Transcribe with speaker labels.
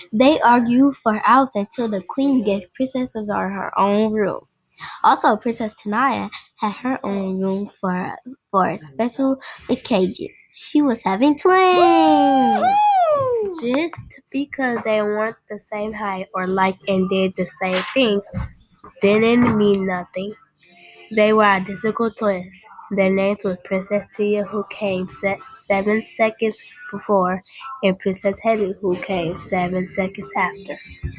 Speaker 1: They argued for hours until the queen gave Princess Azar her own room. Also, Princess Tanaya had her own room for a special occasion. She was having twins.
Speaker 2: Just because they weren't the same height or like and did the same things didn't mean nothing. They were identical twins. Their names were Princess Tia, who came 7 seconds before, and Princess Hetty, who came 7 seconds after.